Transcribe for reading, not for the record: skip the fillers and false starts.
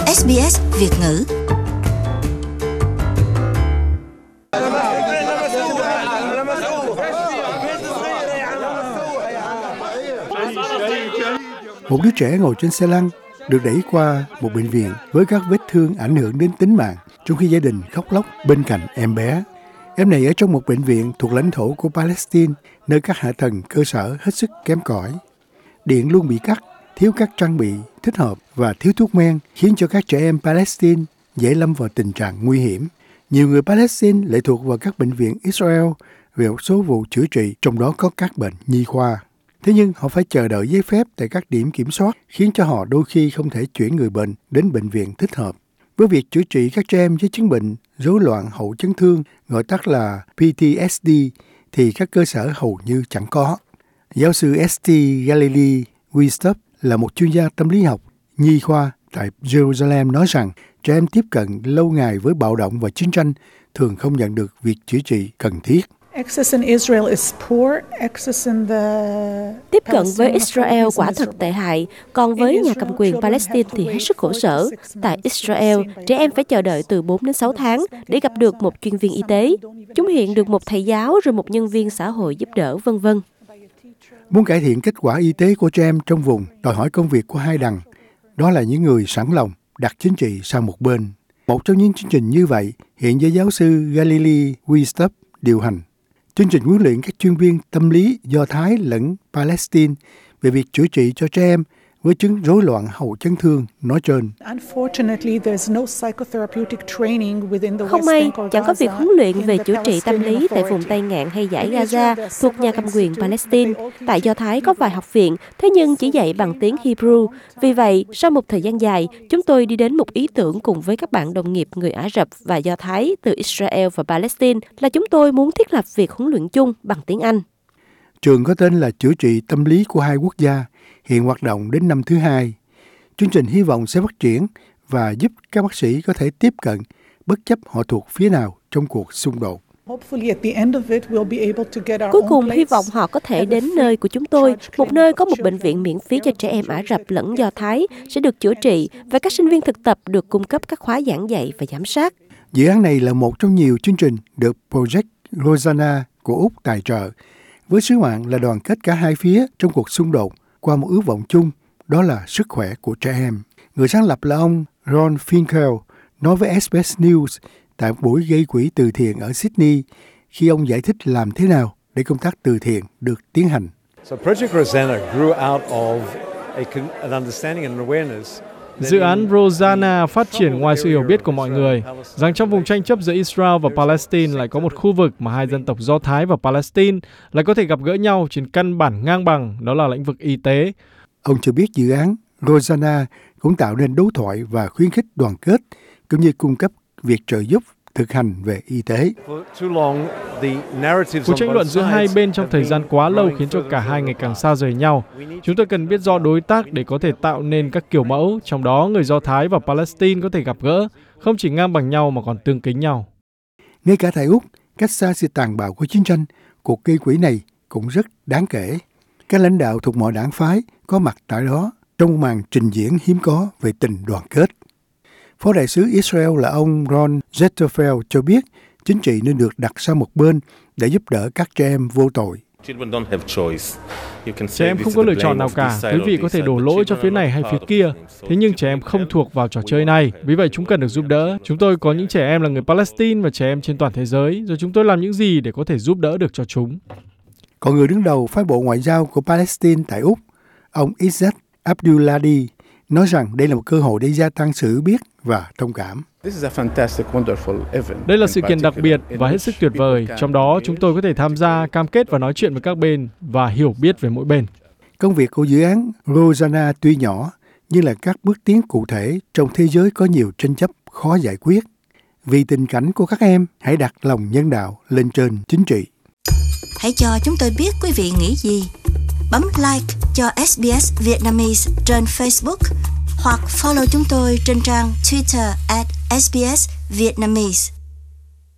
SBS Việt ngữ. Một đứa trẻ ngồi trên xe lăn được đẩy qua một bệnh viện với các vết thương ảnh hưởng đến tính mạng, trong khi gia đình khóc lóc bên cạnh em bé. Em này ở trong một bệnh viện thuộc lãnh thổ của Palestine, nơi các hạ tầng cơ sở hết sức kém cỏi. Điện luôn bị cắt, thiếu các trang bị thích hợp và thiếu thuốc men khiến cho các trẻ em Palestine dễ lâm vào tình trạng nguy hiểm. Nhiều người Palestine lệ thuộc vào các bệnh viện Israel về một số vụ chữa trị, trong đó có các bệnh nhi khoa. Thế nhưng họ phải chờ đợi giấy phép tại các điểm kiểm soát, khiến cho họ đôi khi không thể chuyển người bệnh đến bệnh viện thích hợp. Với việc chữa trị các trẻ em với chứng bệnh rối loạn hậu chấn thương, gọi tắt là PTSD, thì các cơ sở hầu như chẳng có. Giáo sư St. Galilee Wistup là một chuyên gia tâm lý học nhi khoa tại Jerusalem nói rằng trẻ em tiếp cận lâu ngày với bạo động và chiến tranh thường không nhận được việc chữa trị cần thiết. Tiếp cận với Israel quả thật tệ hại, còn với nhà cầm quyền Palestine thì hết sức khổ sở. Tại Israel, trẻ em phải chờ đợi từ 4 đến 6 tháng để gặp được một chuyên viên y tế. Chúng hiện được một thầy giáo rồi một nhân viên xã hội giúp đỡ, v.v. Muốn cải thiện kết quả y tế của trẻ em trong vùng đòi hỏi công việc của hai đằng, đó là những người sẵn lòng đặt chính trị sang một bên. Một trong những chương trình như vậy hiện do giáo sư Galilee Wistup điều hành. Chương trình huấn luyện các chuyên viên tâm lý Do Thái lẫn Palestine về việc chữa trị cho trẻ em với chứng rối loạn hậu chấn thương nói trên. Không may, chẳng có việc huấn luyện về chữa trị tâm lý tại vùng Tây Ngạn hay dải Gaza thuộc nhà cầm quyền Palestine. Tại Do Thái có vài học viện, thế nhưng chỉ dạy bằng tiếng Hebrew. Vì vậy, sau một thời gian dài, chúng tôi đi đến một ý tưởng cùng với các bạn đồng nghiệp người Ả Rập và Do Thái từ Israel và Palestine là chúng tôi muốn thiết lập việc huấn luyện chung bằng tiếng Anh. Trường có tên là Chữa trị tâm lý của hai quốc gia, hiện hoạt động đến năm thứ 2. Chương trình hy vọng sẽ phát triển và giúp các bác sĩ có thể tiếp cận bất chấp họ thuộc phía nào trong cuộc xung đột. Cuối cùng, hy vọng họ có thể đến nơi của chúng tôi, một nơi có một bệnh viện miễn phí cho trẻ em Ả Rập lẫn Do Thái, sẽ được chữa trị và các sinh viên thực tập được cung cấp các khóa giảng dạy và giám sát. Dự án này là một trong nhiều chương trình được Project Rosanna của Úc tài trợ, với sứ mạng là đoàn kết cả hai phía trong cuộc xung đột qua một ước vọng chung, đó là sức khỏe của trẻ em. Người sáng lập là ông Ron Finkel nói với SBS News tại một buổi gây quỹ từ thiện ở Sydney khi ông giải thích làm thế nào để công tác từ thiện được tiến hành. Dự án Rosanna phát triển ngoài sự hiểu biết của mọi người rằng trong vùng tranh chấp giữa Israel và Palestine lại có một khu vực mà hai dân tộc Do Thái và Palestine lại có thể gặp gỡ nhau trên căn bản ngang bằng, đó là lĩnh vực y tế. Ông cho biết dự án Rosanna cũng tạo nên đối thoại và khuyến khích đoàn kết, cũng như cung cấp việc trợ giúp thực hành về y tế. Cuộc tranh luận giữa hai bên trong thời gian quá lâu khiến cho cả hai ngày càng xa rời nhau. Chúng tôi cần biết rõ đối tác để có thể tạo nên các kiểu mẫu, trong đó người Do Thái và Palestine có thể gặp gỡ, không chỉ ngang bằng nhau mà còn tương kính nhau. Ngay cả tại Úc, cách xa sự tàn bạo của chiến tranh, cuộc gây quỹ này cũng rất đáng kể. Các lãnh đạo thuộc mọi đảng phái có mặt tại đó trong một màn trình diễn hiếm có về tình đoàn kết. Phó đại sứ Israel là ông Ron Zetterfeld cho biết chính trị nên được đặt sang một bên để giúp đỡ các trẻ em vô tội. Trẻ em không có lựa chọn nào cả, quý vị có thể đổ lỗi cho phía này hay phía kia. Thế nhưng trẻ em không thuộc vào trò chơi này, vì vậy chúng cần được giúp đỡ. Chúng tôi có những trẻ em là người Palestine và trẻ em trên toàn thế giới, rồi chúng tôi làm những gì để có thể giúp đỡ được cho chúng. Còn người đứng đầu phái bộ ngoại giao của Palestine tại Úc, ông Izzat Abdulhadi, nói rằng đây là một cơ hội để gia tăng sự hiểu biết và thông cảm. Đây là sự kiện đặc biệt và hết sức tuyệt vời. Trong đó, chúng tôi có thể tham gia, cam kết và nói chuyện với các bên và hiểu biết về mỗi bên. Công việc của dự án Rosanna tuy nhỏ, nhưng là các bước tiến cụ thể trong thế giới có nhiều tranh chấp khó giải quyết. Vì tình cảnh của các em, hãy đặt lòng nhân đạo lên trên chính trị. Hãy cho chúng tôi biết quý vị nghĩ gì. Bấm like cho SBS Vietnamese trên Facebook hoặc follow chúng tôi trên trang Twitter @SBS Vietnamese.